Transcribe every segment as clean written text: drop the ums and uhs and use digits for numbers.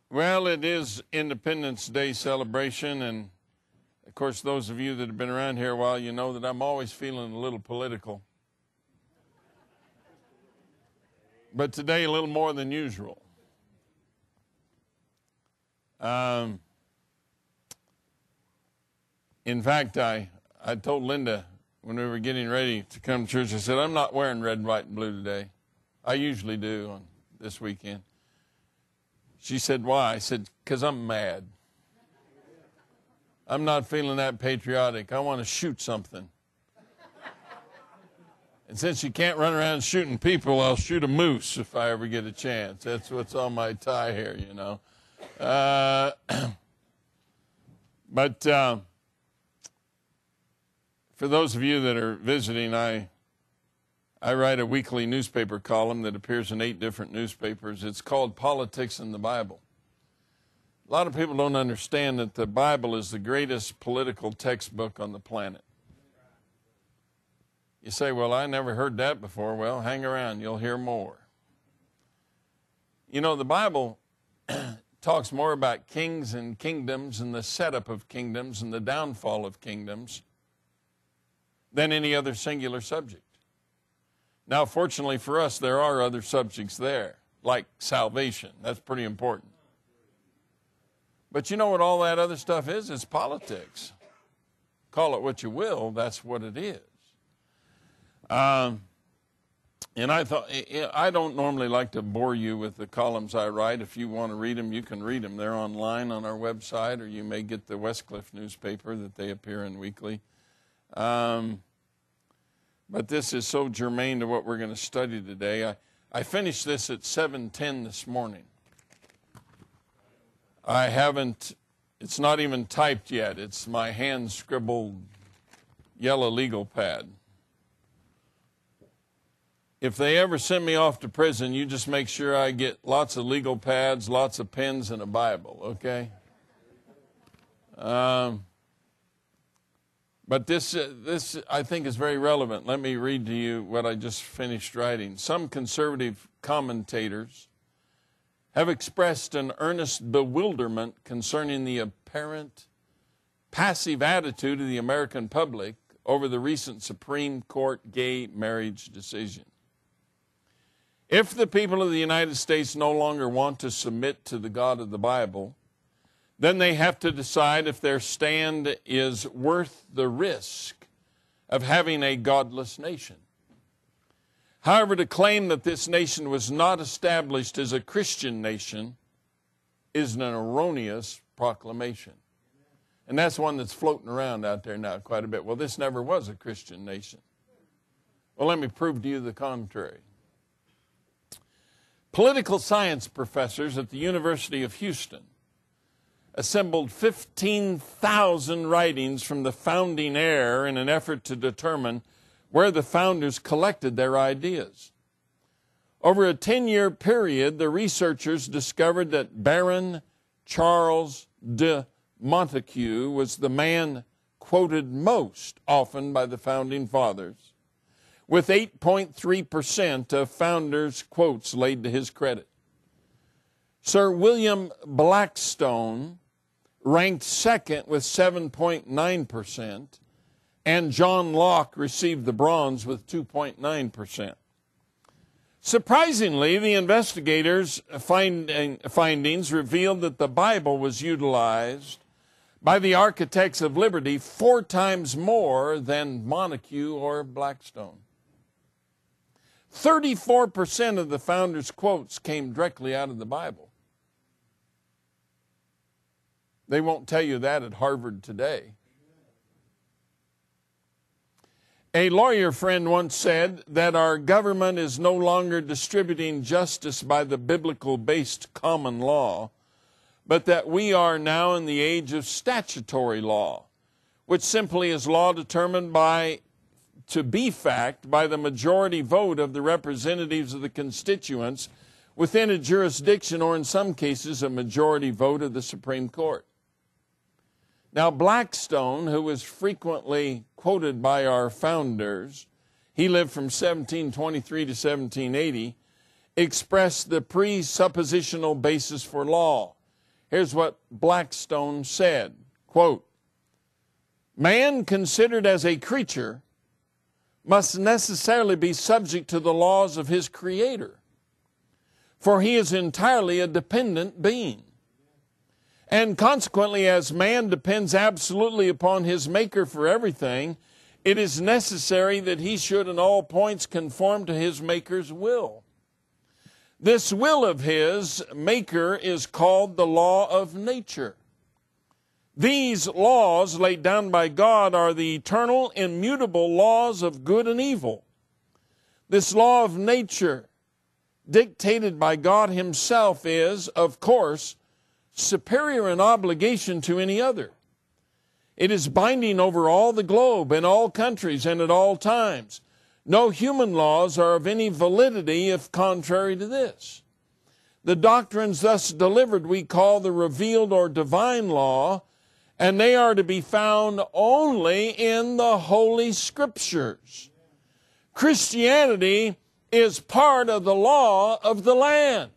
Well, it is Independence Day celebration, and of course, those of you that have been around here a while, you know that I'm always feeling a little political. But today, a little more than usual. In fact, I told Linda when we were getting ready to come to church, I said, I'm not wearing red, white, and blue today. I usually do on this weekend. She said, why? I said, because I'm mad. I'm not feeling that patriotic. I want to shoot something. And since you can't run around shooting people, I'll shoot a moose if I ever get a chance. That's what's on my tie here, you know. But for those of you that are visiting, I write a weekly newspaper column that appears in 8 different newspapers. It's called Politics in the Bible. A lot of people don't understand that the Bible is the greatest political textbook on the planet. You say, well, I never heard that before. Well, hang around. You'll hear more. You know, the Bible talks more about kings and kingdoms and the setup of kingdoms and the downfall of kingdoms than any other singular subject. Now, fortunately for us, there are other subjects there, like salvation. That's pretty important. But you know what all that other stuff is? It's politics. Call it what you will, that's what it is. And I thought, I don't normally like to bore you with the columns I write. If you want to read them, you can read them. They're online on our website, or you may get the Westcliff newspaper that they appear in weekly. But this is so germane to what we're going to study today. I finished this at 7:10 this morning. It's not even typed yet. It's my hand-scribbled yellow legal pad. If they ever send me off to prison, you just make sure I get lots of legal pads, lots of pens, and a Bible, okay? But this I think is very relevant. Let me read to you what I just finished writing. Some conservative commentators have expressed an earnest bewilderment concerning the apparent passive attitude of the American public over the recent Supreme Court gay marriage decision. If the people of the United States no longer want to submit to the God of the Bible, then they have to decide if their stand is worth the risk of having a godless nation. However, to claim that this nation was not established as a Christian nation is an erroneous proclamation. And that's one that's floating around out there now quite a bit. Well, this never was a Christian nation. Well, let me prove to you the contrary. Political science professors at the University of Houston assembled 15,000 writings from the founding era in an effort to determine where the founders collected their ideas. Over a 10-year period, the researchers discovered that Baron Charles de Montesquieu was the man quoted most often by the founding fathers, with 8.3% of founders' quotes laid to his credit. Sir William Blackstone ranked second with 7.9%, and John Locke received the bronze with 2.9%. Surprisingly, the investigators' findings revealed that the Bible was utilized by the architects of liberty 4 times more than Montesquieu or Blackstone. 34% of the founders' quotes came directly out of the Bible. They won't tell you that at Harvard today. A lawyer friend once said that our government is no longer distributing justice by the biblical-based common law, but that we are now in the age of statutory law, which simply is law determined to be fact by the majority vote of the representatives of the constituents within a jurisdiction, or in some cases a majority vote of the Supreme Court. Now, Blackstone, who was frequently quoted by our founders, he lived from 1723 to 1780, expressed the presuppositional basis for law. Here's what Blackstone said, quote, "Man considered as a creature must necessarily be subject to the laws of his Creator, for he is entirely a dependent being. And consequently, as man depends absolutely upon his Maker for everything, it is necessary that he should in all points conform to his Maker's will. This will of his Maker is called the law of nature. These laws laid down by God are the eternal, immutable laws of good and evil. This law of nature, dictated by God himself, is, of course, superior in obligation to any other. It is binding over all the globe, in all countries, and at all times. No human laws are of any validity if contrary to this. The doctrines thus delivered we call the revealed or divine law, and they are to be found only in the Holy Scriptures. Christianity is part of the law of the land."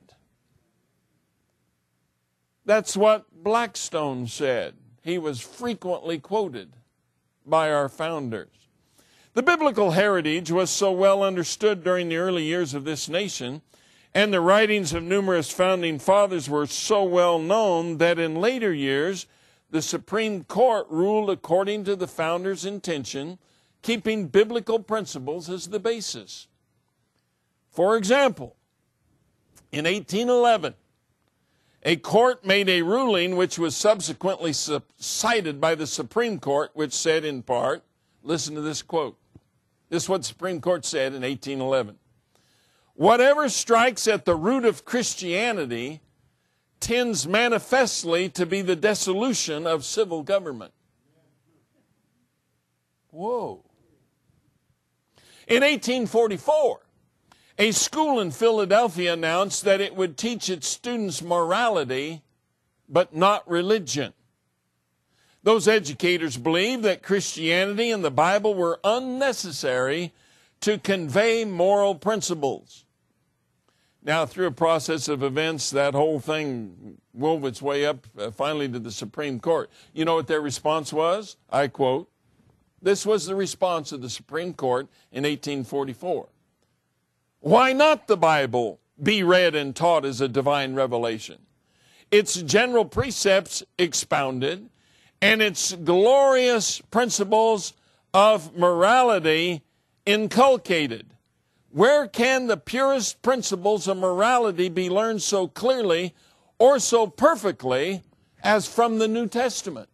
That's what Blackstone said. He was frequently quoted by our founders. The biblical heritage was so well understood during the early years of this nation, and the writings of numerous founding fathers were so well known that in later years, the Supreme Court ruled according to the founders' intention, keeping biblical principles as the basis. For example, in 1811, a court made a ruling which was subsequently cited by the Supreme Court, which said in part, listen to this quote. This is what the Supreme Court said in 1811. "Whatever strikes at the root of Christianity tends manifestly to be the dissolution of civil government." Whoa. In 1844, a school in Philadelphia announced that it would teach its students morality, but not religion. Those educators believed that Christianity and the Bible were unnecessary to convey moral principles. Now, through a process of events, that whole thing wove its way up finally to the Supreme Court. You know what their response was? I quote, this was the response of the Supreme Court in 1844. "Why not the Bible be read and taught as a divine revelation? Its general precepts expounded, and its glorious principles of morality inculcated. Where can the purest principles of morality be learned so clearly or so perfectly as from the New Testament?"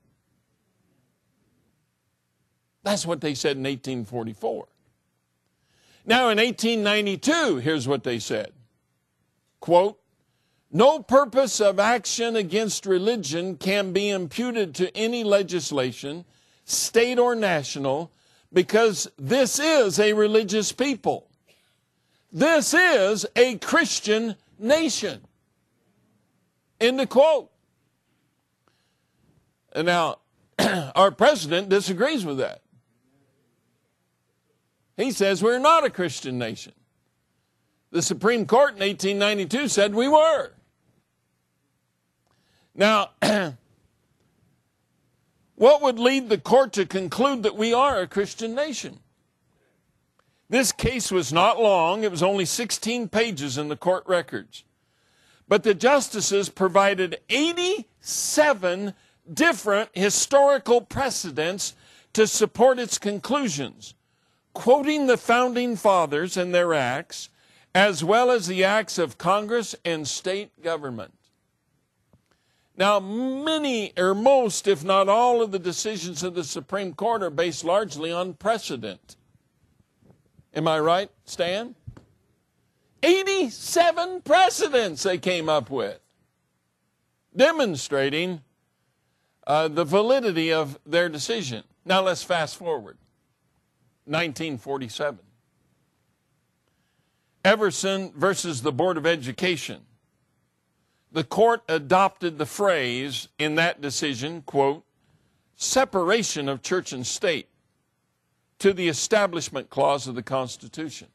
That's what they said in 1844. Now in 1892, here's what they said. Quote, "No purpose of action against religion can be imputed to any legislation, state or national, because this is a religious people. This is a Christian nation." End of quote. And now, our president disagrees with that. He says we're not a Christian nation. The Supreme Court in 1892 said we were. Now, what would lead the court to conclude that we are a Christian nation? This case was not long. It was only 16 pages in the court records. But the justices provided 87 different historical precedents to support its conclusions, quoting the founding fathers and their acts, as well as the acts of Congress and state government. Now, many or most, if not all, of the decisions of the Supreme Court are based largely on precedent. Am I right, Stan? 87 precedents they came up with, demonstrating the validity of their decision. Now let's fast forward. 1947. Everson versus the Board of Education. The court adopted the phrase in that decision, quote, "separation of church and state," to the Establishment Clause of the Constitution.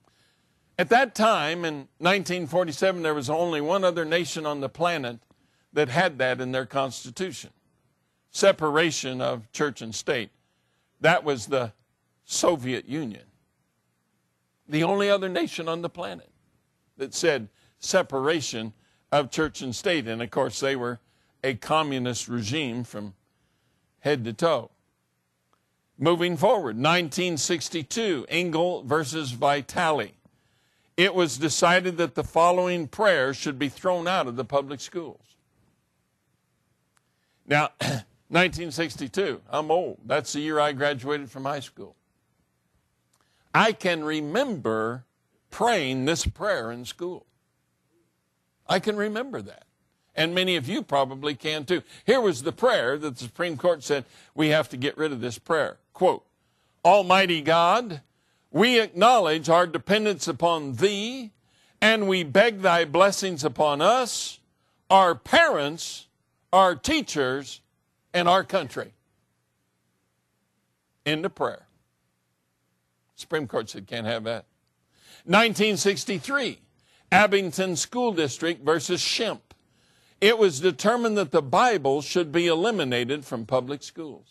At that time, in 1947, there was only one other nation on the planet that had that in their constitution. Separation of church and state. That was the Soviet Union. The only other nation on the planet that said separation of church and state. And of course, they were a communist regime from head to toe. Moving forward, 1962, Engel versus Vitale. It was decided that the following prayer should be thrown out of the public schools. Now, 1962, I'm old. That's the year I graduated from high school. I can remember praying this prayer in school. I can remember that. And many of you probably can too. Here was the prayer that the Supreme Court said, we have to get rid of this prayer. Quote, Almighty God, we acknowledge our dependence upon Thee, and we beg Thy blessings upon us, our parents, our teachers, and our country. End of prayer. Supreme Court said, can't have that. 1963, Abington School District versus Shemp. It was determined that the Bible should be eliminated from public schools.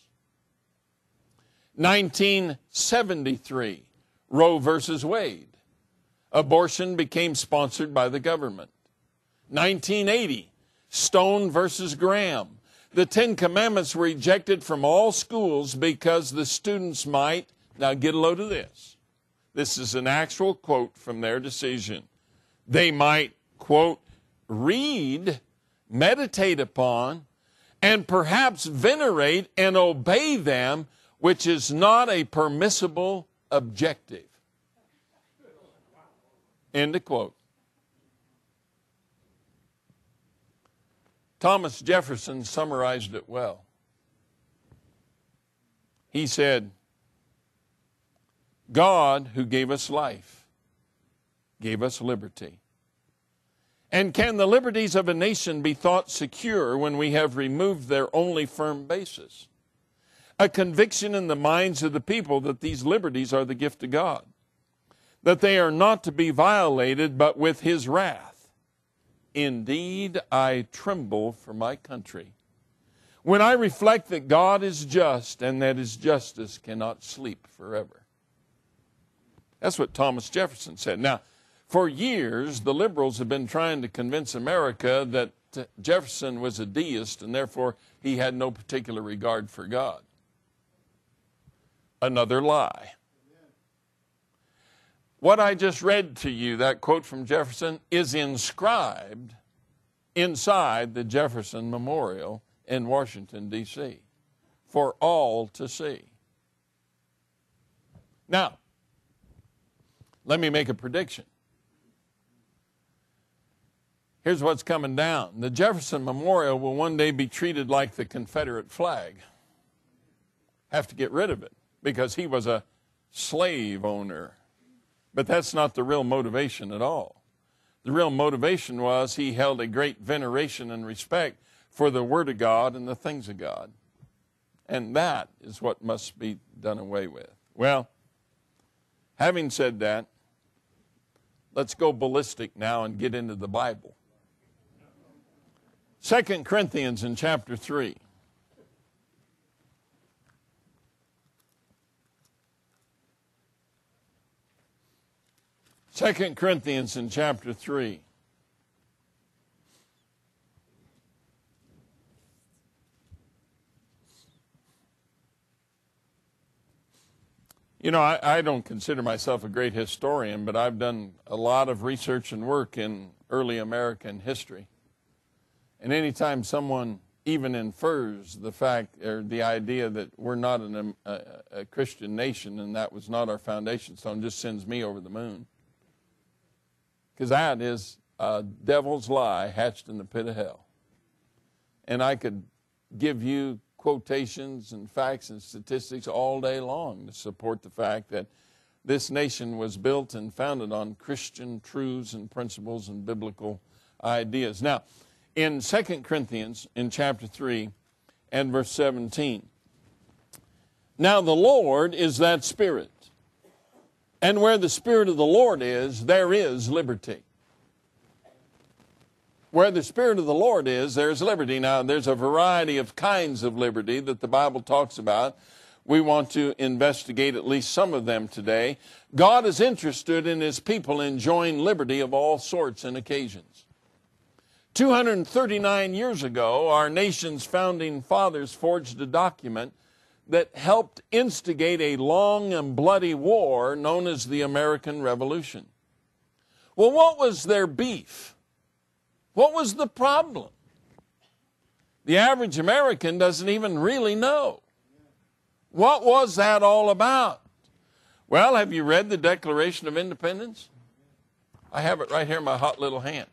1973, Roe versus Wade. Abortion became sponsored by the government. 1980, Stone versus Graham. The Ten Commandments were ejected from all schools because the students might, now get a load of this. This is an actual quote from their decision. They might, quote, read, meditate upon, and perhaps venerate and obey them, which is not a permissible objective. End of quote. Thomas Jefferson summarized it well. He said, God, who gave us life, gave us liberty. And can the liberties of a nation be thought secure when we have removed their only firm basis? A conviction in the minds of the people that these liberties are the gift of God, that they are not to be violated but with His wrath. Indeed, I tremble for my country when I reflect that God is just and that His justice cannot sleep forever. That's what Thomas Jefferson said. Now, for years, the liberals have been trying to convince America that Jefferson was a deist and therefore he had no particular regard for God. Another lie. What I just read to you, that quote from Jefferson, is inscribed inside the Jefferson Memorial in Washington, D.C. for all to see. Now, let me make a prediction. Here's what's coming down. The Jefferson Memorial will one day be treated like the Confederate flag. Have to get rid of it because he was a slave owner. But that's not the real motivation at all. The real motivation was he held a great veneration and respect for the Word of God and the things of God. And that is what must be done away with. Well, having said that, let's go ballistic now and get into the Bible. 2 Corinthians in chapter 3. Second Corinthians in chapter 3. You know, I don't consider myself a great historian, but I've done a lot of research and work in early American history. And anytime someone even infers the fact or the idea that we're not a Christian nation and that was not our foundation stone, just sends me over the moon. Because that is a devil's lie hatched in the pit of hell. And I could give you quotations and facts and statistics all day long to support the fact that this nation was built and founded on Christian truths and principles and biblical ideas. Now, in 2 Corinthians, in chapter 3 and verse 17, now the Lord is that Spirit. And where the Spirit of the Lord is, there is liberty. Where the Spirit of the Lord is, there's liberty. Now, there's a variety of kinds of liberty that the Bible talks about. We want to investigate at least some of them today. God is interested in His people enjoying liberty of all sorts and occasions. 239 years ago, our nation's founding fathers forged a document that helped instigate a long and bloody war known as the American Revolution. Well, what was their beef? What was the problem? The average American doesn't even really know. What was that all about? Well, have you read the Declaration of Independence? I have it right here in my hot little hand.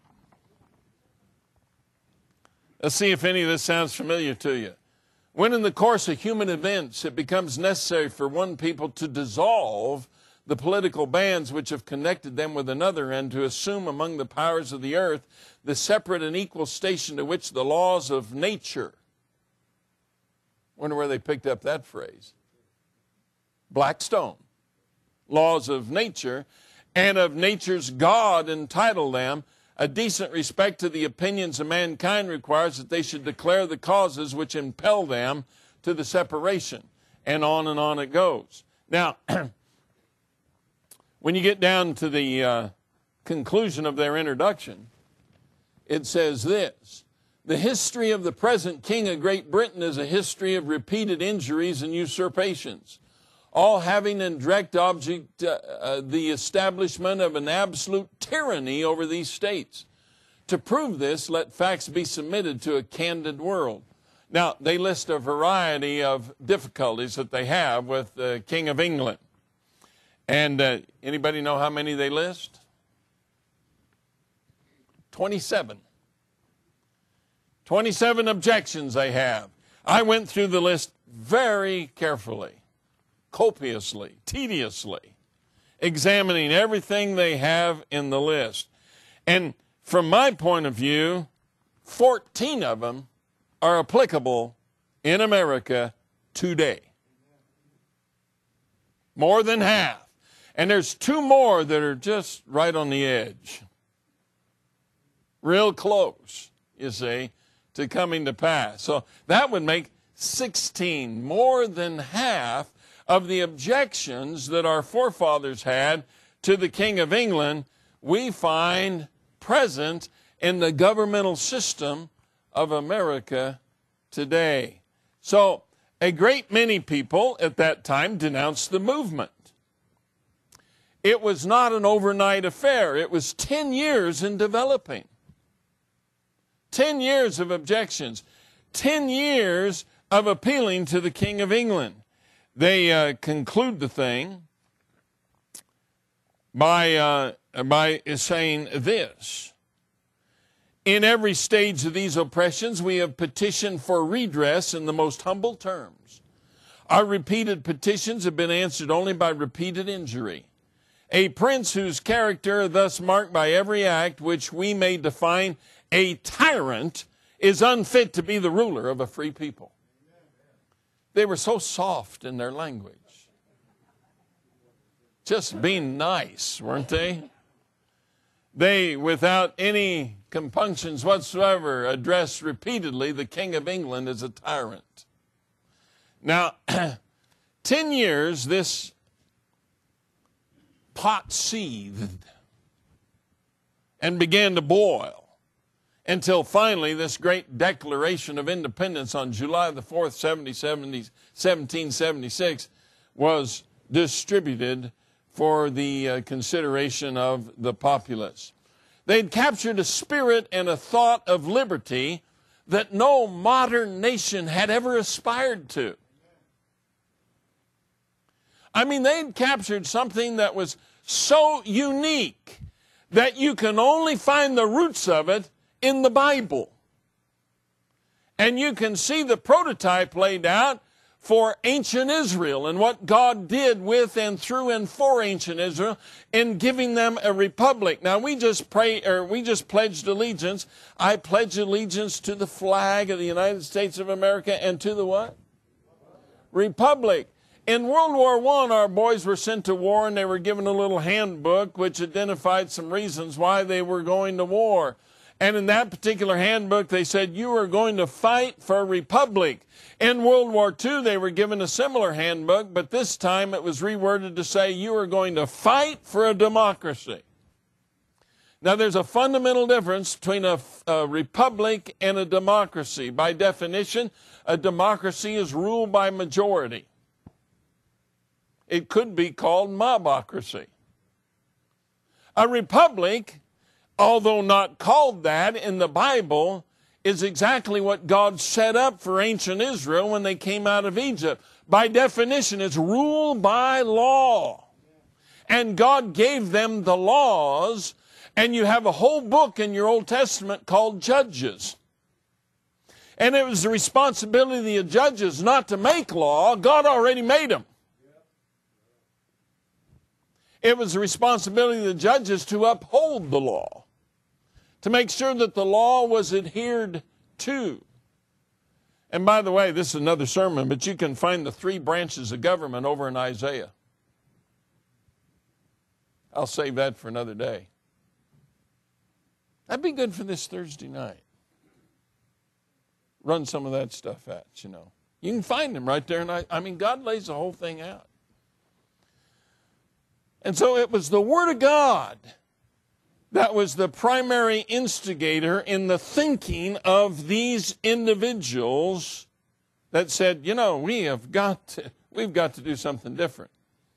Let's see if any of this sounds familiar to you. When in the course of human events it becomes necessary for one people to dissolve the political bands which have connected them with another and to assume among the powers of the earth the separate and equal station to which the laws of nature. Wonder where they picked up that phrase. Blackstone. Laws of nature and of nature's God entitle them. A decent respect to the opinions of mankind requires that they should declare the causes which impel them to the separation. And on it goes. Now, when you get down to the conclusion of their introduction, it says this: the history of the present King of Great Britain is a history of repeated injuries and usurpations, all having in direct object the establishment of an absolute tyranny over these states. To prove this, let facts be submitted to a candid world. Now, they list a variety of difficulties that they have with the King of England. And anybody know how many they list? 27. 27 objections they have. I went through the list very carefully, copiously, tediously, examining everything they have in the list. And from my point of view, 14 of them are applicable in America today. More than half. And there's 2 more that are just right on the edge. Real close, you see, to coming to pass. So that would make 16, more than half of the objections that our forefathers had to the King of England, we find present in the governmental system of America today. So a great many people at that time denounced the movement. It was not an overnight affair. It was 10 years in developing. 10 years of objections. 10 years of appealing to the King of England. They conclude the thing by saying this: in every stage of these oppressions, we have petitioned for redress in the most humble terms. Our repeated petitions have been answered only by repeated injury. A prince whose character thus marked by every act which we may define a tyrant is unfit to be the ruler of a free people. They were so soft in their language. Just being nice, weren't they? They, without any compunctions whatsoever, addressed repeatedly the King of England as a tyrant. Now, 10 years this pot seethed and began to boil until finally this great Declaration of Independence on July the 4th, 1776 was distributed for the consideration of the populace. They'd captured a spirit and a thought of liberty that no modern nation had ever aspired to. I mean, they'd captured something that was so unique that you can only find the roots of it in the Bible. And you can see the prototype laid out for ancient Israel and what God did with and through and for ancient Israel in giving them a republic. Now we just pledged allegiance. I pledge allegiance to the flag of the United States of America and to the what? Republic. In World War I, our boys were sent to war and they were given a little handbook which identified some reasons why they were going to war. And in that particular handbook, they said, you are going to fight for a republic. In World War II, they were given a similar handbook, but this time it was reworded to say, you are going to fight for a democracy. Now, there's a fundamental difference between a republic and a democracy. By definition, a democracy is ruled by majority. It could be called mobocracy. A republic, although not called that in the Bible, is exactly what God set up for ancient Israel when they came out of Egypt. By definition, it's ruled by law. And God gave them the laws, and you have a whole book in your Old Testament called Judges. And it was the responsibility of the judges not to make law. God already made them. It was the responsibility of the judges to uphold the law, to make sure that the law was adhered to. And by the way, this is another sermon, but you can find the 3 branches of government over in Isaiah. I'll save that for another day. That'd be good for this Thursday night. Run some of that stuff out, you know. You can find them right there. And I mean, God lays the whole thing out. And so it was the Word of God that was the primary instigator in the thinking of these individuals that said, you know, we've got to do something different.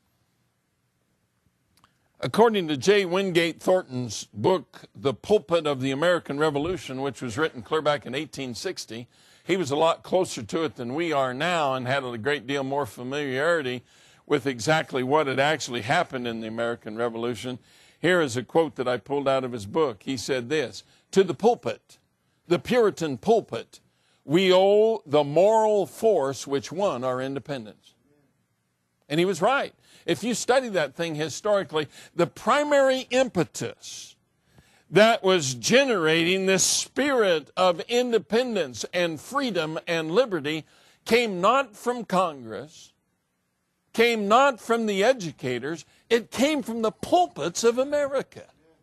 According to J. Wingate Thornton's book, The Pulpit of the American Revolution, which was written clear back in 1860, he was a lot closer to it than we are now and had a great deal more familiarity with exactly what had actually happened in the American Revolution. Here is a quote that I pulled out of his book. He said this, "To the pulpit, the Puritan pulpit, we owe the moral force which won our independence." And he was right. If you study that thing historically, the primary impetus that was generating this spirit of independence and freedom and liberty came not from Congress, came not from the educators, it came from the pulpits of America.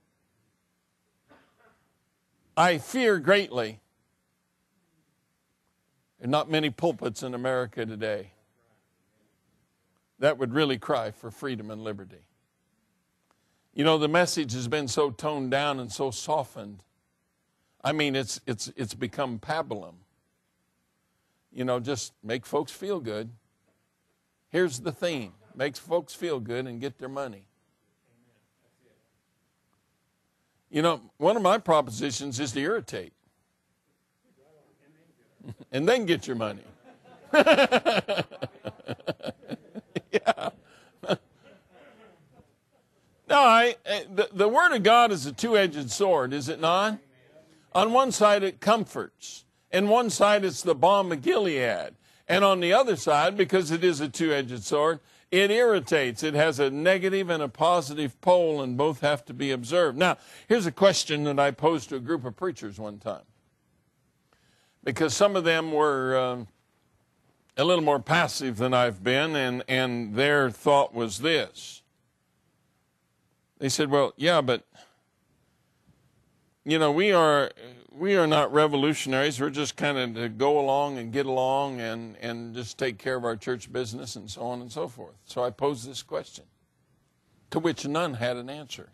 I fear greatly there are not many pulpits in America today that would really cry for freedom and liberty. You know, the message has been so toned down and so softened. I mean, it's become pablum. You know, just make folks feel good. Here's the theme. Makes folks feel good and get their money. You know, one of my propositions is to irritate. And then get your money. Yeah. No, the Word of God is a two-edged sword, is it not? On one side it comforts. And one side it's the balm of Gilead. And on the other side, because it is a two-edged sword, it irritates. It has a negative and a positive pole, and both have to be observed. Now, here's a question that I posed to a group of preachers one time. Because some of them were a little more passive than I've been, and their thought was this. They said, well, yeah, but, you know, we are not revolutionaries. We're just kind of to go along and get along and just take care of our church business and so on and so forth. So I posed this question, to which none had an answer.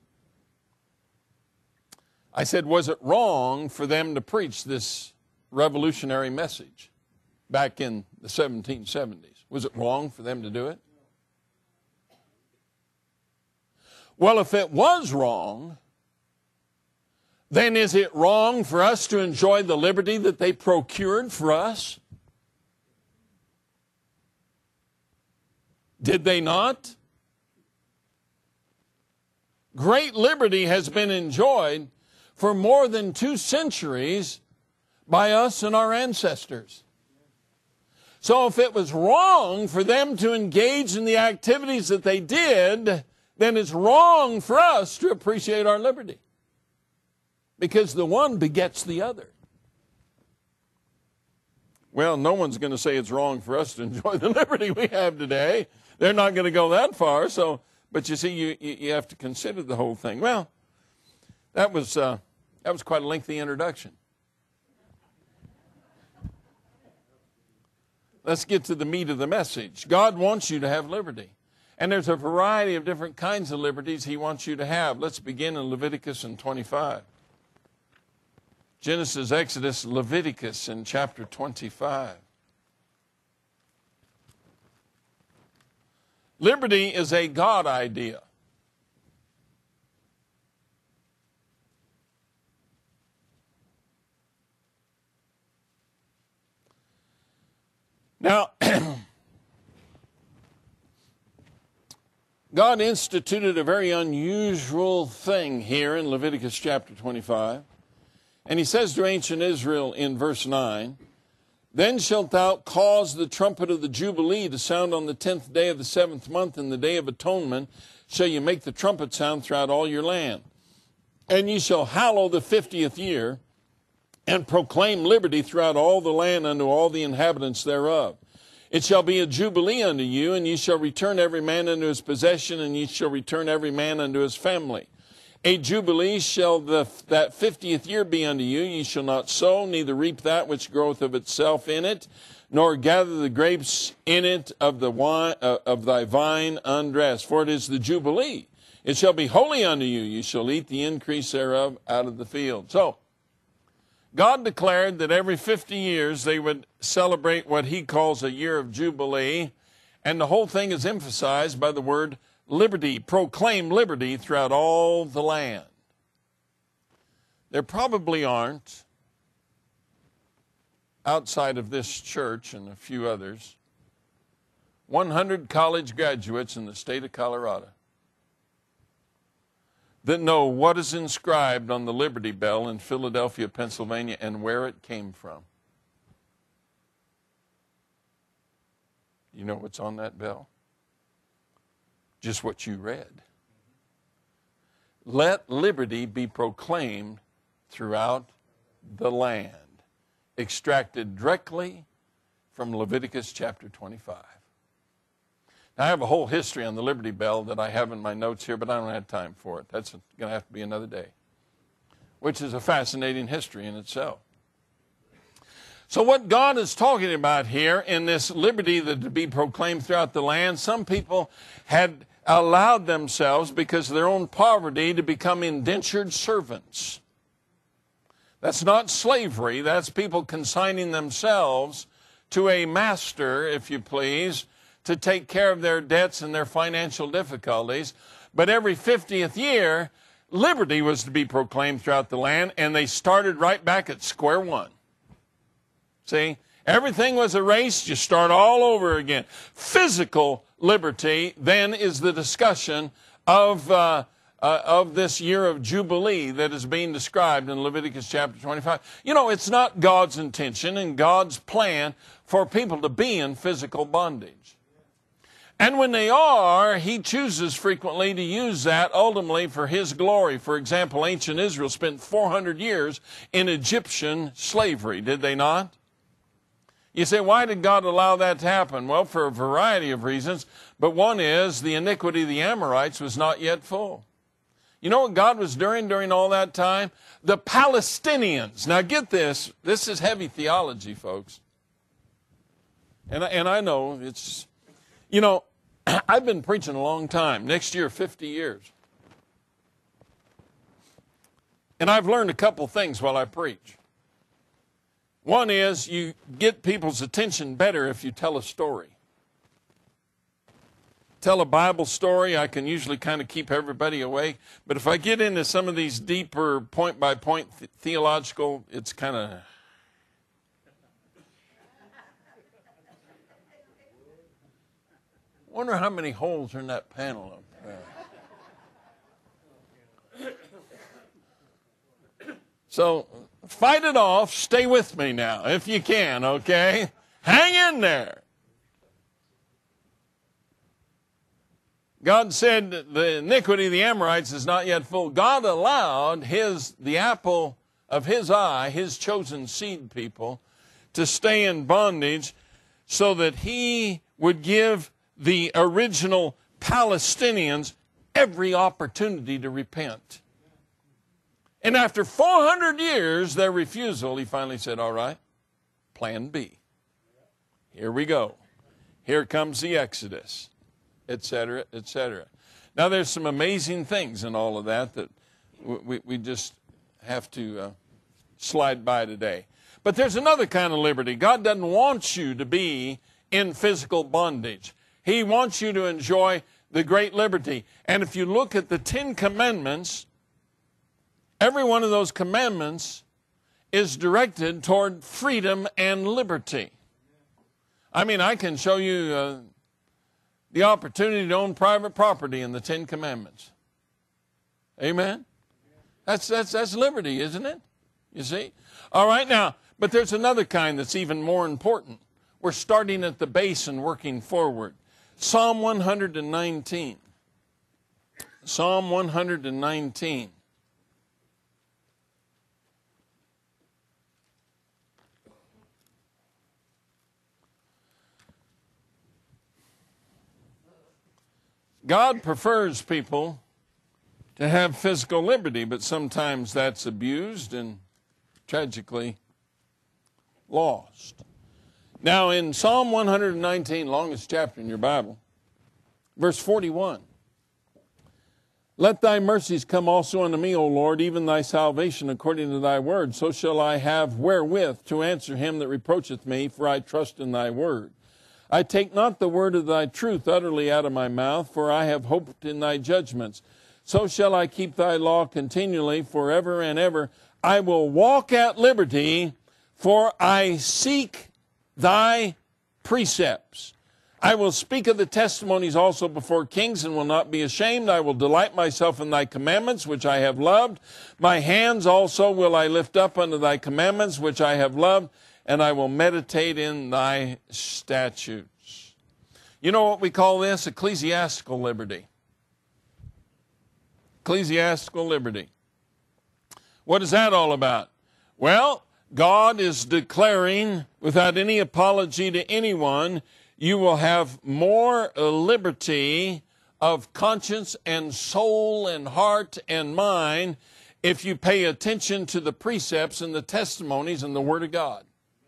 I said, was it wrong for them to preach this revolutionary message back in the 1770s? Was it wrong for them to do it? Well, if it was wrong, then is it wrong for us to enjoy the liberty that they procured for us? Did they not? Great liberty has been enjoyed for more than 2 centuries by us and our ancestors. So if it was wrong for them to engage in the activities that they did, then it's wrong for us to appreciate our liberty. Because the one begets the other. Well, no one's going to say it's wrong for us to enjoy the liberty we have today. They're not going to go that far. So, but you see, you have to consider the whole thing. Well, that was That was quite a lengthy introduction. Let's get to the meat of the message. God wants you to have liberty. And there's a variety of different kinds of liberties He wants you to have. Let's begin in Leviticus in 25. Genesis, Exodus, Leviticus in chapter 25. Liberty is a God idea. Now, God instituted a very unusual thing here in Leviticus chapter 25. And He says to ancient Israel in verse 9, "Then shalt thou cause the trumpet of the Jubilee to sound on the 10th day of the 7th month, in the day of atonement shall you make the trumpet sound throughout all your land. And ye shall hallow the 50th year, and proclaim liberty throughout all the land unto all the inhabitants thereof. It shall be a jubilee unto you, and ye shall return every man unto his possession, and ye shall return every man unto his family. A jubilee shall that 50th year be unto you. Ye shall not sow, neither reap that which groweth of itself in it, nor gather the grapes in it of the wine of thy vine undressed. For it is the jubilee. It shall be holy unto you. Ye shall eat the increase thereof out of the field." So, God declared that every 50 years they would celebrate what He calls a year of Jubilee, and the whole thing is emphasized by the word liberty. Proclaim liberty throughout all the land. There probably aren't, outside of this church and a few others, 100 college graduates in the state of Colorado that know what is inscribed on the Liberty Bell in Philadelphia, Pennsylvania, and where it came from. You know what's on that bell? Just what you read. Let liberty be proclaimed throughout the land. Extracted directly from Leviticus chapter 25. Now, I have a whole history on the Liberty Bell that I have in my notes here, but I don't have time for it. That's going to have to be another day, which is a fascinating history in itself. So what God is talking about here in this liberty that to be proclaimed throughout the land, some people had allowed themselves, because of their own poverty, to become indentured servants. That's not slavery. That's people consigning themselves to a master, if you please, to take care of their debts and their financial difficulties. But every 50th year, liberty was to be proclaimed throughout the land, and they started right back at square one. See, everything was erased. You start all over again. Physical liberty then is the discussion of this year of Jubilee that is being described in Leviticus chapter 25. You know, it's not God's intention and God's plan for people to be in physical bondage. And when they are, He chooses frequently to use that ultimately for His glory. For example, ancient Israel spent 400 years in Egyptian slavery, did they not? You say, why did God allow that to happen? Well, for a variety of reasons, but one is the iniquity of the Amorites was not yet full. You know what God was doing during all that time? The Palestinians. Now get this. This is heavy theology, folks. And I know it's, you know, I've been preaching a long time. Next year, 50 years. And I've learned a couple things while I preach. One is you get people's attention better if you tell a story. Tell a Bible story, I can usually kind of keep everybody awake. But if I get into some of these deeper point-by-point theological, it's kind of... I wonder how many holes are in that panel up there. So, fight it off. Stay with me now, if you can, okay? Hang in there. God said the iniquity of the Amorites is not yet full. God allowed the apple of His eye, His chosen seed people, to stay in bondage so that He would give the original Palestinians every opportunity to repent. And after 400 years, their refusal, he finally said, all right, plan B. Here we go. Here comes the Exodus, etc., etc. Now, there's some amazing things in all of that that we just have to slide by today. But there's another kind of liberty. God doesn't want you to be in physical bondage. He wants you to enjoy the great liberty. And if you look at the 10 Commandments, every one of those commandments is directed toward freedom and liberty. I mean, I can show you the opportunity to own private property in the 10 Commandments. Amen? That's liberty, isn't it? You see? All right, now, but there's another kind that's even more important. We're starting at the base and working forward. Psalm 119. Psalm 119. God prefers people to have physical liberty, but sometimes that's abused and tragically lost. Now, in Psalm 119, longest chapter in your Bible, verse 41, let thy mercies come also unto me, O Lord, even thy salvation according to thy word. So shall I have wherewith to answer him that reproacheth me, for I trust in thy word. I take not the word of thy truth utterly out of my mouth, for I have hoped in thy judgments. So shall I keep thy law continually forever and ever. I will walk at liberty, for I seek thy precepts. I will speak of the testimonies also before kings and will not be ashamed. I will delight myself in thy commandments, which I have loved. My hands also will I lift up unto thy commandments, which I have loved, and I will meditate in thy statutes. You know what we call this? Ecclesiastical liberty. Ecclesiastical liberty. What is that all about? Well, God is declaring, without any apology to anyone, you will have more liberty of conscience and soul and heart and mind if you pay attention to the precepts and the testimonies and the Word of God.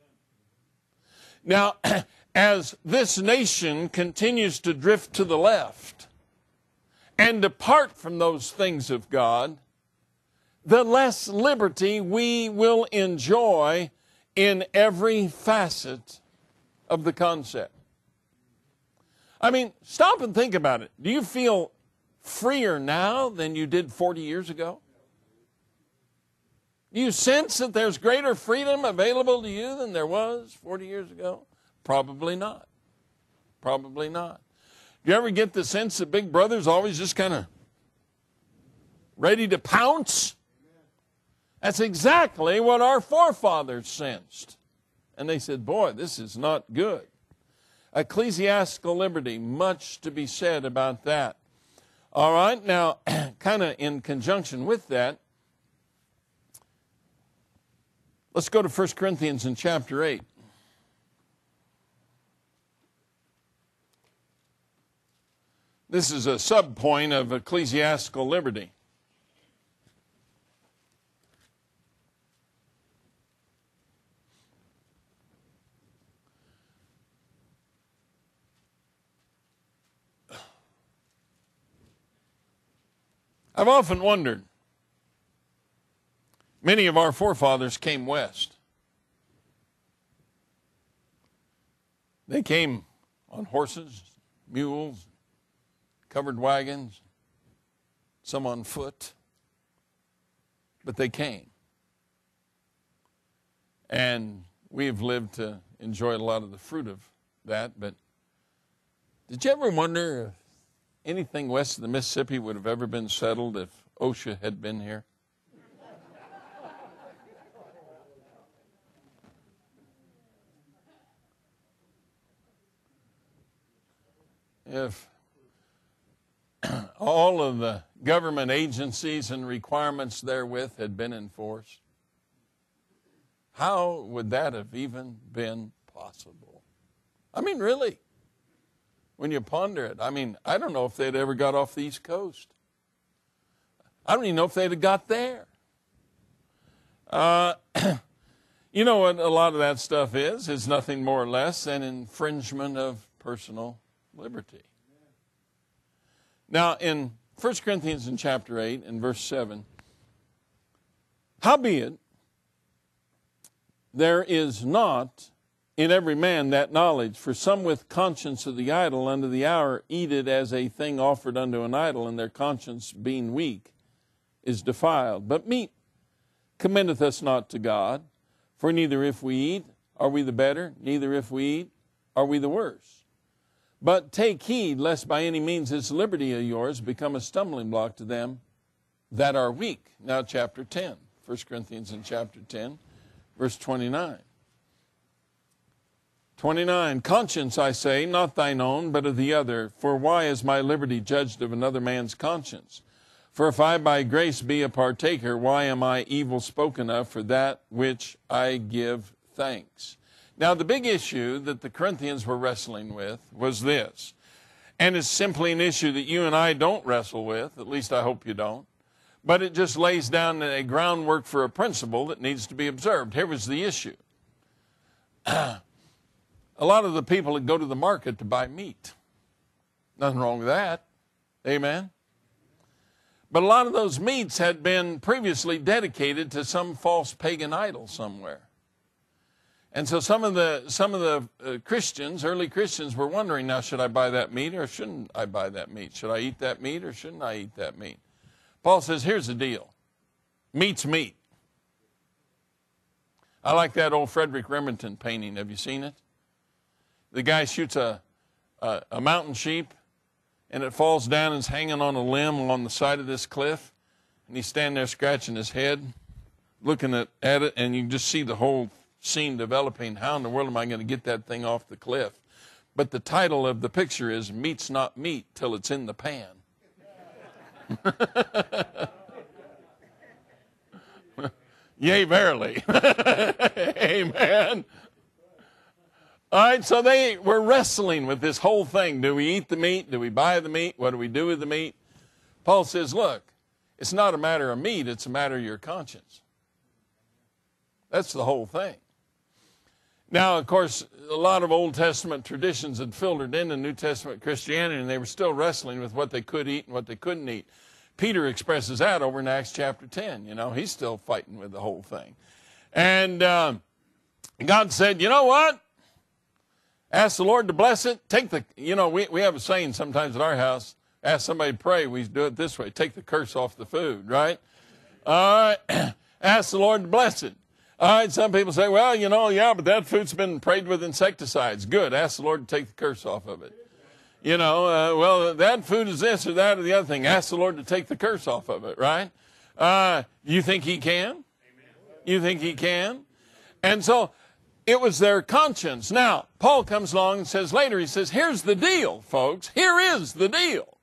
Now, as this nation continues to drift to the left and depart from those things of God, the less liberty we will enjoy in every facet of the concept. I mean, stop and think about it. Do you feel freer now than you did 40 years ago? Do you sense that there's greater freedom available to you than there was 40 years ago? Probably not. Probably not. Do you ever get the sense that Big Brother's always just kind of ready to pounce? That's exactly what our forefathers sensed. And they said, boy, this is not good. Ecclesiastical liberty, much to be said about that. All right, now, kind of in conjunction with that, let's go to 1 Corinthians in chapter 8. This is a sub-point of ecclesiastical liberty. I've often wondered, many of our forefathers came west. They came on horses, mules, covered wagons, some on foot, but they came. And we have lived to enjoy a lot of the fruit of that, but did you ever wonder if anything west of the Mississippi would have ever been settled if OSHA had been here? If all of the government agencies and requirements therewith had been enforced, how would that have even been possible? I mean, really, when you ponder it, I mean, I don't know if they'd ever got off the East Coast. I don't even know if they'd have got there. You know what a lot of that stuff is? It's nothing more or less than infringement of personal liberty. Now, in 1 Corinthians in chapter 8 and verse 7, howbeit, there is not in every man that knowledge, for some with conscience of the idol unto the hour eat it as a thing offered unto an idol, and their conscience being weak is defiled. But meat commendeth us not to God, for neither if we eat are we the better, neither if we eat are we the worse. But take heed, lest by any means this liberty of yours become a stumbling block to them that are weak. Now chapter 10, 1 Corinthians in chapter 10, verse 29. 29, conscience, I say, not thine own, but of the other. For why is my liberty judged of another man's conscience? For if I by grace be a partaker, why am I evil spoken of for that which I give thanks? Now, the big issue that the Corinthians were wrestling with was this. And it's simply an issue that you and I don't wrestle with, at least I hope you don't. But it just lays down a groundwork for a principle that needs to be observed. Here was the issue. A lot of the people that go to the market to buy meat. Nothing wrong with that. Amen. But a lot of those meats had been previously dedicated to some false pagan idol somewhere. And so some of the Christians, early Christians, were wondering, now, should I buy that meat or shouldn't I buy that meat? Should I eat that meat or shouldn't I eat that meat? Paul says, here's the deal. Meat's meat. I like that old Frederick Remington painting. Have you seen it? The guy shoots a mountain sheep, and it falls down and is hanging on a limb on the side of this cliff. And he's standing there scratching his head, looking at it, and you can just see the whole scene developing. How in the world am I going to get that thing off the cliff? But the title of the picture is Meat's Not Meat Till It's in the Pan. Yea, verily. Amen. All right, so they were wrestling with this whole thing. Do we eat the meat? Do we buy the meat? What do we do with the meat? Paul says, look, it's not a matter of meat, it's a matter of your conscience. That's the whole thing. Now, of course, a lot of Old Testament traditions had filtered into New Testament Christianity, and they were still wrestling with what they could eat and what they couldn't eat. Peter expresses that over in Acts chapter 10. You know, he's still fighting with the whole thing. And God said, you know what? Ask the Lord to bless it. We have a saying sometimes at our house, ask somebody to pray, we do it this way, take the curse off the food, right? All right, ask the Lord to bless it. All right, some people say, well, yeah, but that food's been sprayed with insecticides. Good, ask the Lord to take the curse off of it. Well, that food is this or that or the other thing. Ask the Lord to take the curse off of it, right? You think he can? You think he can? And so it was their conscience. Now, Paul comes along and says later, he says, here's the deal, folks. Here is the deal.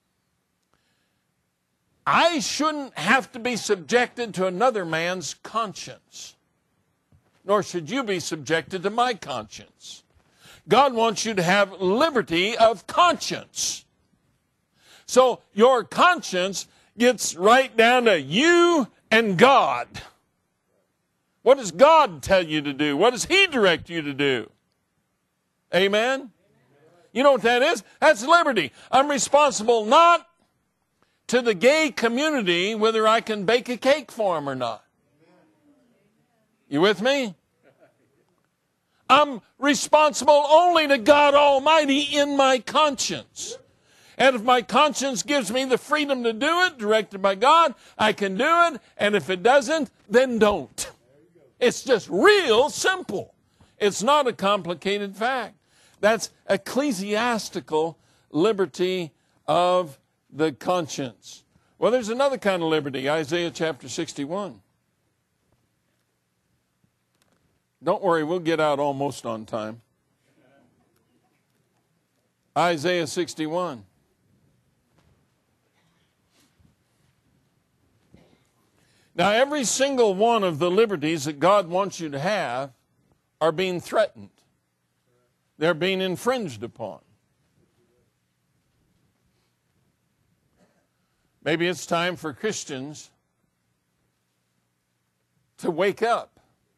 I shouldn't have to be subjected to another man's conscience, nor should you be subjected to my conscience. God wants you to have liberty of conscience. So your conscience gets right down to you and God. What does God tell you to do? What does he direct you to do? Amen? You know what that is? That's liberty. I'm responsible not to the gay community whether I can bake a cake for them or not. You with me? I'm responsible only to God Almighty in my conscience. And if my conscience gives me the freedom to do it, directed by God, I can do it. And if it doesn't, then don't. It's just real simple. It's not a complicated fact. That's ecclesiastical liberty of the conscience. Well, there's another kind of liberty, Isaiah chapter 61. Don't worry, we'll get out almost on time. Isaiah 61. Now, every single one of the liberties that God wants you to have are being threatened. They're being infringed upon. Maybe it's time for Christians to wake up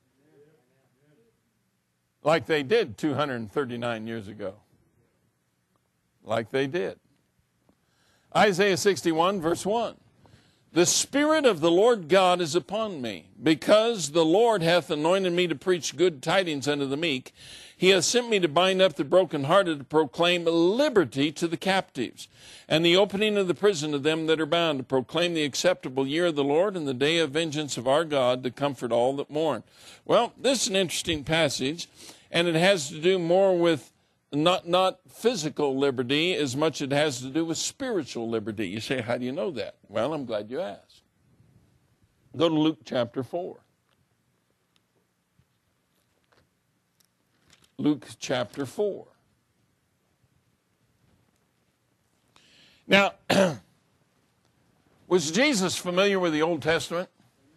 like they did 239 years ago. Like they did. Isaiah 61, verse 1. The Spirit of the Lord God is upon me, because the Lord hath anointed me to preach good tidings unto the meek. He hath sent me to bind up the brokenhearted, to proclaim liberty to the captives, and the opening of the prison to them that are bound, to proclaim the acceptable year of the Lord and the day of vengeance of our God, to comfort all that mourn. Well, this is an interesting passage, and it has to do more with not physical liberty as much as it has to do with spiritual liberty. You say, how do you know that? Well, I'm glad you asked. Go to Luke chapter 4. Luke chapter 4. Now, was Jesus familiar with the Old Testament?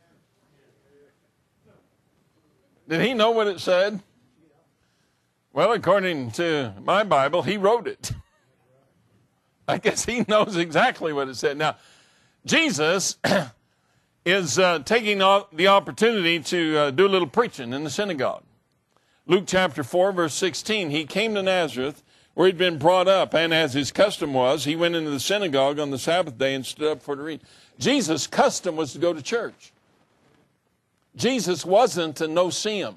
Did he know what it said? Well, according to my Bible, he wrote it. I guess he knows exactly what it said. Now, Jesus is taking the opportunity to do a little preaching in the synagogue. Luke chapter 4, verse 16, he came to Nazareth, where he'd been brought up, and as his custom was, he went into the synagogue on the Sabbath day and stood up for to read. Jesus' custom was to go to church. Jesus wasn't a no-see-em.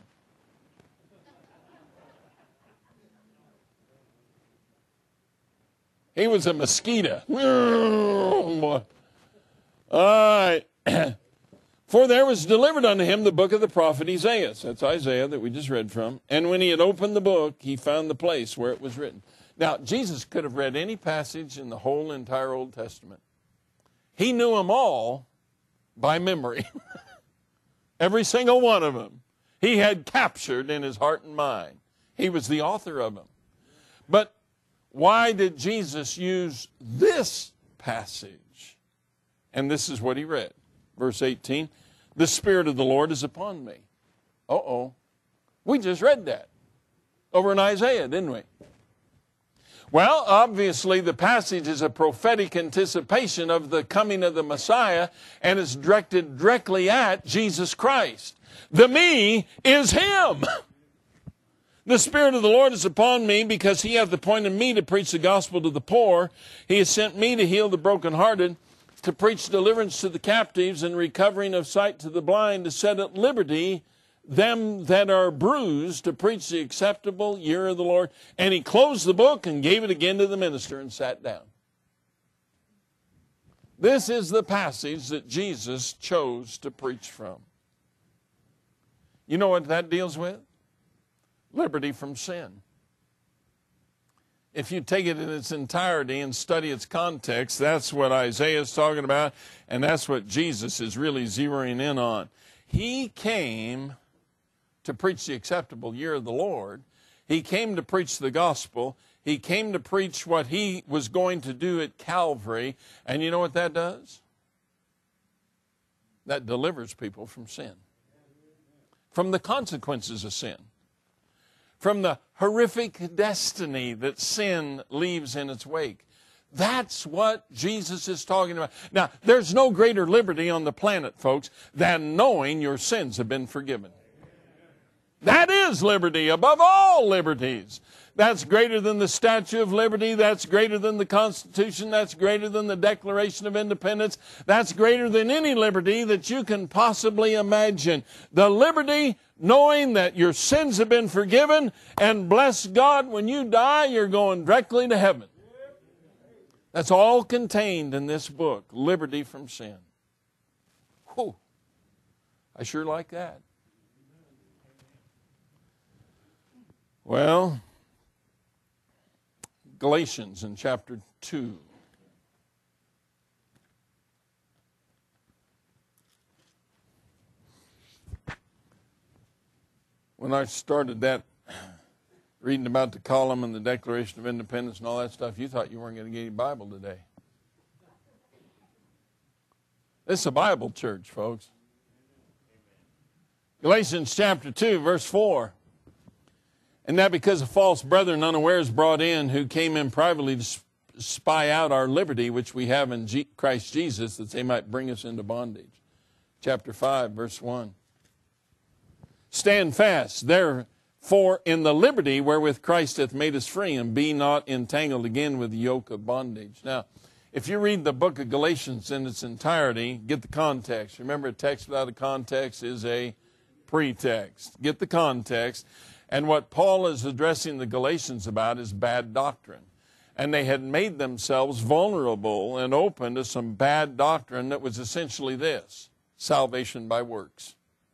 He was a mosquito. All right. For there was delivered unto him the book of the prophet Isaiah. That's Isaiah that we just read from. And when he had opened the book, he found the place where it was written. Now, Jesus could have read any passage in the whole entire Old Testament. He knew them all by memory. Every single one of them. He had captured in his heart and mind. He was the author of them. But why did Jesus use this passage? And this is what he read. Verse 18, the Spirit of the Lord is upon me. Uh-oh. We just read that over in Isaiah, didn't we? Well, obviously the passage is a prophetic anticipation of the coming of the Messiah, and it's directed directly at Jesus Christ. The me is him. The Spirit of the Lord is upon me, because he hath appointed me to preach the gospel to the poor. He has sent me to heal the brokenhearted, to preach deliverance to the captives, and recovering of sight to the blind, to set at liberty them that are bruised, to preach the acceptable year of the Lord. And he closed the book and gave it again to the minister and sat down. This is the passage that Jesus chose to preach from. You know what that deals with? Liberty from sin. If you take it in its entirety and study its context, that's what Isaiah is talking about, and that's what Jesus is really zeroing in on. He came to preach the acceptable year of the Lord. He came to preach the gospel. He came to preach what he was going to do at Calvary. And you know what that does? That delivers people from sin, from the consequences of sin, from the horrific destiny that sin leaves in its wake. That's what Jesus is talking about. Now, there's no greater liberty on the planet, folks, than knowing your sins have been forgiven. That is liberty above all liberties. That's greater than the Statue of Liberty. That's greater than the Constitution. That's greater than the Declaration of Independence. That's greater than any liberty that you can possibly imagine. The liberty knowing that your sins have been forgiven, and bless God, when you die, you're going directly to heaven. That's all contained in this book, Liberty from Sin. Whew. I sure like that. Well, Galatians in chapter 2. When I started that, reading about the column and the Declaration of Independence and all that stuff, you thought you weren't going to get any Bible today. This is a Bible church, folks. Galatians chapter 2, verse 4. And that because of false brethren unawares brought in, who came in privately to spy out our liberty, which we have in Christ Jesus, that they might bring us into bondage. Chapter 5, verse 1. Stand fast, therefore, in the liberty wherewith Christ hath made us free, and be not entangled again with the yoke of bondage. Now, if you read the book of Galatians in its entirety, get the context. Remember, a text without a context is a pretext. Get the context. And what Paul is addressing the Galatians about is bad doctrine. And they had made themselves vulnerable and open to some bad doctrine that was essentially this: salvation by works.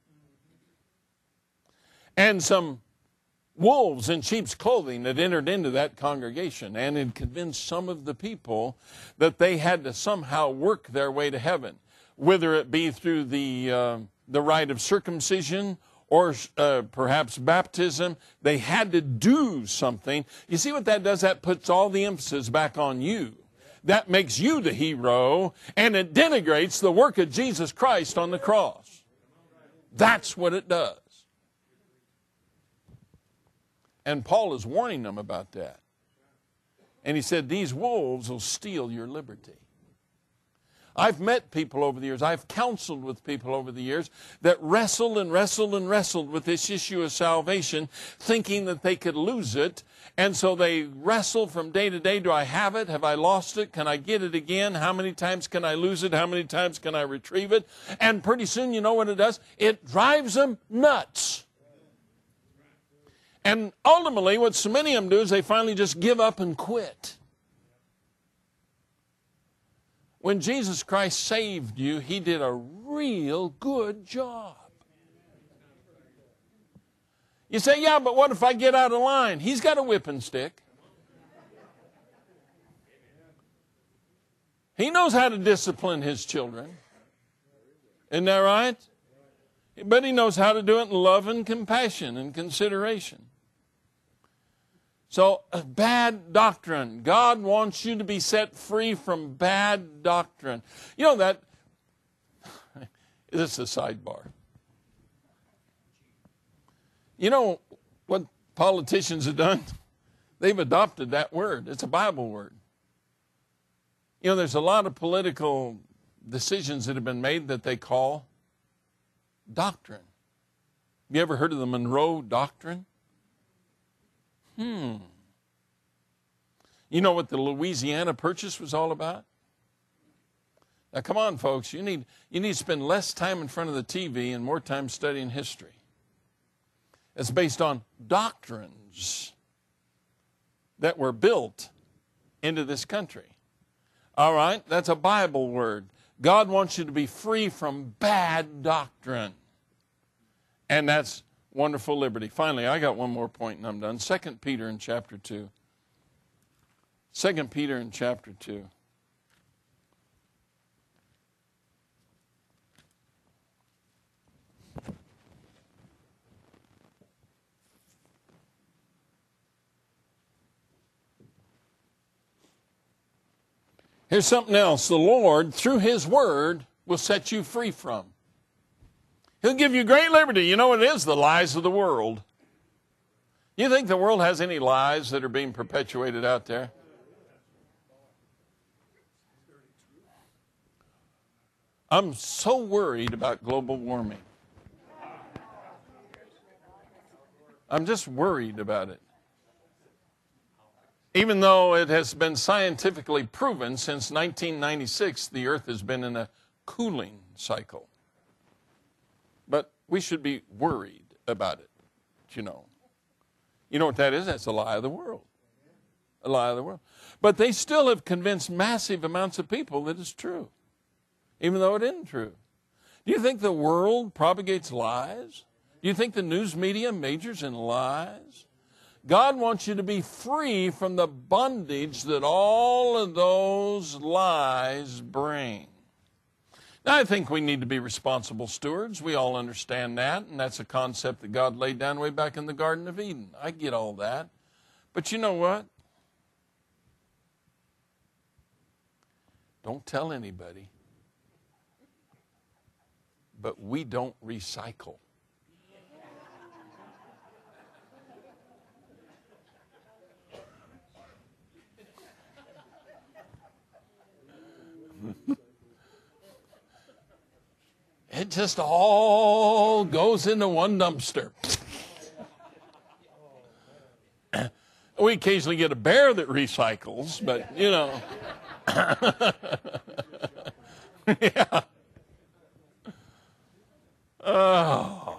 And some wolves in sheep's clothing had entered into that congregation and had convinced some of the people that they had to somehow work their way to heaven, whether it be through the rite of circumcision or perhaps baptism. They had to do something. You see what that does? That puts all the emphasis back on you. That makes you the hero, and it denigrates the work of Jesus Christ on the cross. That's what it does. And Paul is warning them about that. And he said, these wolves will steal your liberty. I've met people over the years, I've counseled with people over the years that wrestled and wrestled and wrestled with this issue of salvation, thinking that they could lose it. And so they wrestle from day to day. Do I have it? Have I lost it? Can I get it again? How many times can I lose it? How many times can I retrieve it? And pretty soon, you know what it does? It drives them nuts. And ultimately, what so many of them do is they finally just give up and quit. When Jesus Christ saved you, He did a real good job. You say, yeah, but what if I get out of line? He's got a whipping stick. He knows how to discipline His children. Isn't that right? But He knows how to do it in love and compassion and consideration. So, bad doctrine. God wants you to be set free from bad doctrine. You know that, this is a sidebar. You know what politicians have done? They've adopted that word. It's a Bible word. You know, there's a lot of political decisions that have been made that they call doctrine. Have you ever heard of the Monroe Doctrine? You know what the Louisiana Purchase was all about? Now, come on, folks. You need to spend less time in front of the TV and more time studying history. It's based on doctrines that were built into this country. All right? That's a Bible word. God wants you to be free from bad doctrine. And that's wonderful liberty. Finally, I got one more point and I'm done. 2 Peter in chapter 2. 2 Peter in chapter 2. Here's something else. The Lord, through His Word, will set you free from. He'll give you great liberty. You know what it is? The lies of the world. You think the world has any lies that are being perpetuated out there? I'm so worried about global warming. I'm just worried about it. Even though it has been scientifically proven since 1996 the earth has been in a cooling cycle. But we should be worried about it, you know. You know what that is? That's a lie of the world. A lie of the world. But they still have convinced massive amounts of people that it's true, even though it isn't true. Do you think the world propagates lies? Do you think the news media majors in lies? God wants you to be free from the bondage that all of those lies bring. Now, I think we need to be responsible stewards. We all understand that, and that's a concept that God laid down way back in the Garden of Eden. I get all that. But you know what? Don't tell anybody. But we don't recycle. It just all goes into one dumpster. We occasionally get a bear that recycles, but, you know. Yeah. Oh.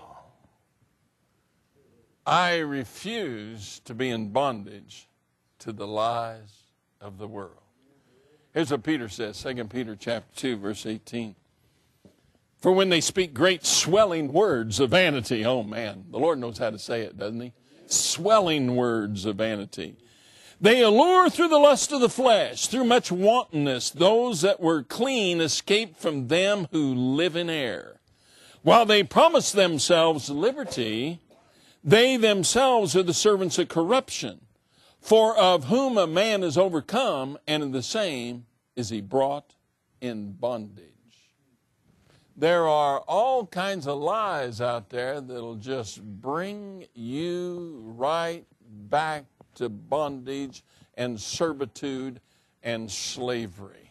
I refuse to be in bondage to the lies of the world. Here's what Peter says, 2 Peter chapter 2, verse 18. For when they speak great swelling words of vanity, oh man, the Lord knows how to say it, doesn't he? Swelling words of vanity. They allure through the lust of the flesh, through much wantonness, those that were clean escape from them who live in error. While they promise themselves liberty, they themselves are the servants of corruption. For of whom a man is overcome, and in the same is he brought in bondage. There are all kinds of lies out there that'll just bring you right back to bondage and servitude and slavery.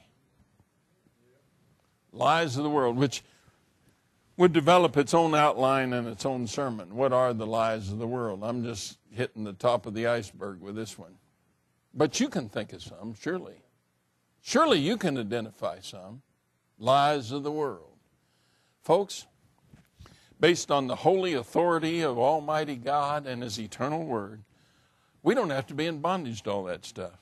Lies of the world, which would develop its own outline and its own sermon. What are the lies of the world? I'm just hitting the top of the iceberg with this one. But you can think of some, surely. Surely you can identify some. Lies of the world. Folks, based on the holy authority of Almighty God and His eternal Word, we don't have to be in bondage to all that stuff.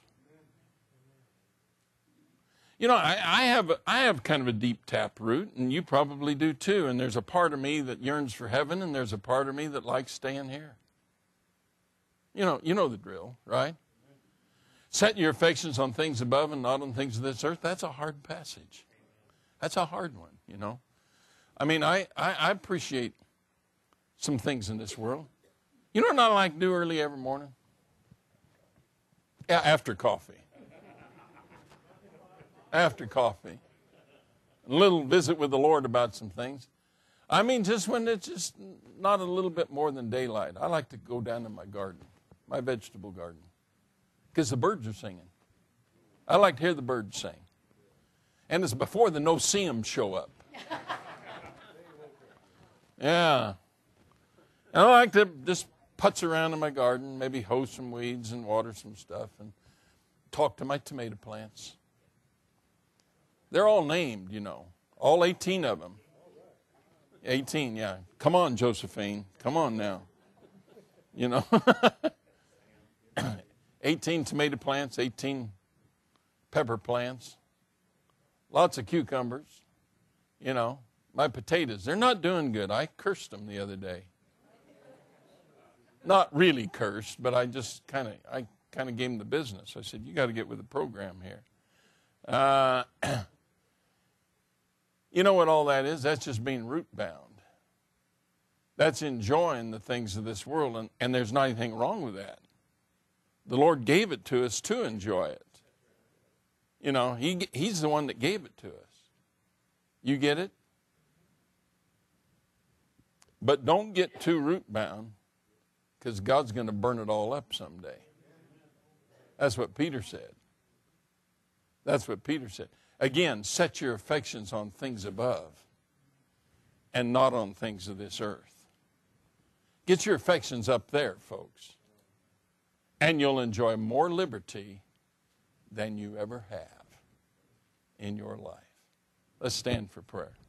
You know, I have kind of a deep taproot, and you probably do too. And there's a part of me that yearns for heaven, and there's a part of me that likes staying here. You know the drill, right? Set your affections on things above and not on things of this earth. That's a hard passage. That's a hard one, you know. I mean, I appreciate some things in this world. You know what I like to do early every morning? Yeah, after coffee. After coffee. A little visit with the Lord about some things. I mean, just when it's just not a little bit more than daylight. I like to go down to my garden, my vegetable garden, because the birds are singing. I like to hear the birds sing. And it's before the no-see-ums show up. Yeah. And I like to just putz around in my garden, maybe hoe some weeds and water some stuff and talk to my tomato plants. They're all named, you know, all 18 of them. 18, yeah. Come on, Josephine. Come on now. You know. 18 tomato plants, 18 pepper plants, lots of cucumbers, you know. My potatoes, they're not doing good. I cursed them the other day. Not really cursed, but I just kind of gave them the business. I said, you got to get with the program here. You know what all that is? That's just being root bound. That's enjoying the things of this world, and there's not anything wrong with that. The Lord gave it to us to enjoy it. You know, He's the one that gave it to us. You get it? But don't get too root bound, because God's going to burn it all up someday. That's what Peter said. That's what Peter said. Again, set your affections on things above and not on things of this earth. Get your affections up there, folks, and you'll enjoy more liberty than you ever have in your life. Let's stand for prayer.